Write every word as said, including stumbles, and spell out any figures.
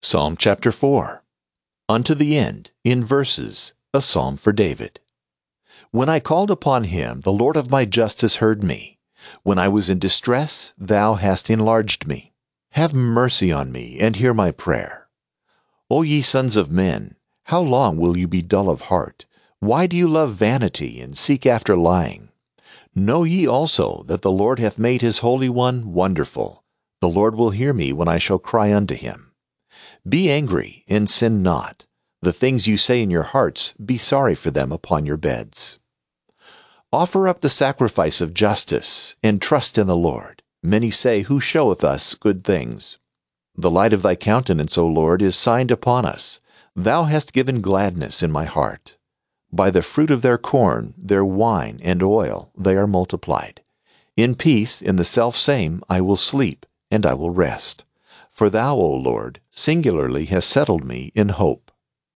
Psalm chapter four. Unto the end, in verses, a psalm for David. When I called upon him, the Lord of my justice heard me. When I was in distress, thou hast enlarged me. Have mercy on me, and hear my prayer. O ye sons of men, how long will you be dull of heart? Why do you love vanity, and seek after lying? Know ye also that the Lord hath made his Holy One wonderful. The Lord will hear me when I shall cry unto him. Be angry, and sin not. The things you say in your hearts, be sorry for them upon your beds. Offer up the sacrifice of justice, and trust in the Lord. Many say, Who showeth us good things? The light of thy countenance, O Lord, is signed upon us. Thou hast given gladness in my heart. By the fruit of their corn, their wine, and oil, they are multiplied. In peace, in the selfsame, I will sleep, and I will rest. For thou, O Lord, singularly hast settled me in hope.